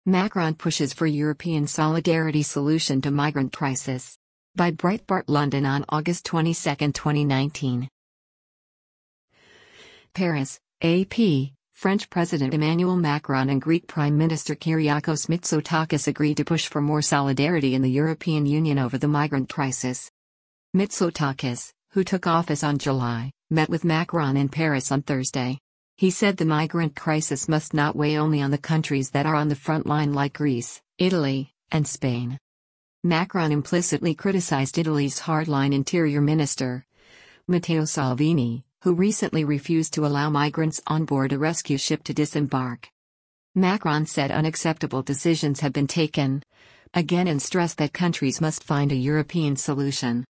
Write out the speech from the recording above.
Macron pushes for European solidarity solution to migrant crisis. By Breitbart London on August 22, 2019. Paris, AP. French President Emmanuel Macron and Greek Prime Minister Kyriakos Mitsotakis agreed to push for more solidarity in the European Union over the migrant crisis. Mitsotakis, who took office on July, met with Macron in Paris on Thursday. He said the migrant crisis must not weigh only on the countries that are on the front line like Greece, Italy, and Spain. Macron implicitly criticized Italy's hardline interior minister, Matteo Salvini, who recently refused to allow migrants on board a rescue ship to disembark. Macron said unacceptable decisions have been taken, again, and stressed that countries must find a European solution.